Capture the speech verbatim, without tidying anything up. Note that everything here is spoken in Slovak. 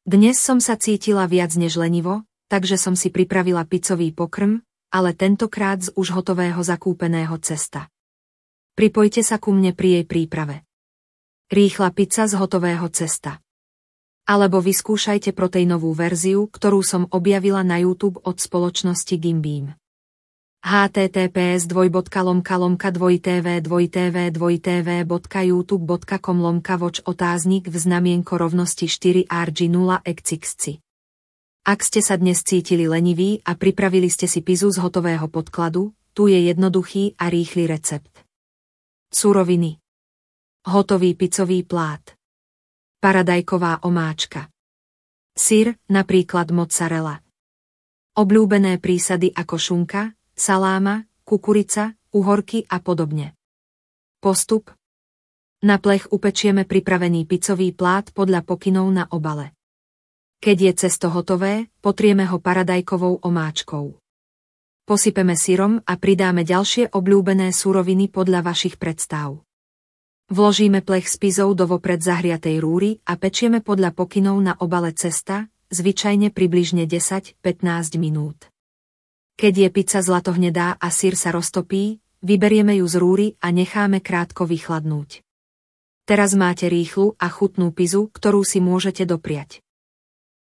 Dnes som sa cítila viac než lenivo, takže som si pripravila pizzový pokrm, ale tentokrát z už hotového zakúpeného cesta. Pripojte sa ku mne pri jej príprave. Rýchla pizza z hotového cesta. Alebo vyskúšajte proteinovú verziu, ktorú som objavila na YouTube od spoločnosti Gimbeam. https dvojbodka lomka lomka dvojtv dvojtv dvojtv bodka youtube bodka com lomka voč otáznik v znamienko rovnosti štyri R G nula X X C. Ak ste sa dnes cítili leniví a pripravili ste si pizzu z hotového podkladu, tu je jednoduchý a rýchly recept. Suroviny. Hotový pizzový plát. Paradajková omáčka. Syr, napríklad mozzarella. Obľúbené prísady ako šunka, saláma, kukurica, uhorky a podobne. Postup. Na plech upečieme pripravený pizzový plát podľa pokynov na obale. Keď je cesto hotové, potrieme ho paradajkovou omáčkou. Posypeme syrom a pridáme ďalšie obľúbené suroviny podľa vašich predstav. Vložíme plech s pizzou do vopred zahriatej rúry a pečieme podľa pokynov na obale cesta, zvyčajne približne desať až pätnásť minút. Keď je pizza zlatohnedá a syr sa roztopí, vyberieme ju z rúry a necháme krátko vychladnúť. Teraz máte rýchlu a chutnú pizzu, ktorú si môžete dopriať.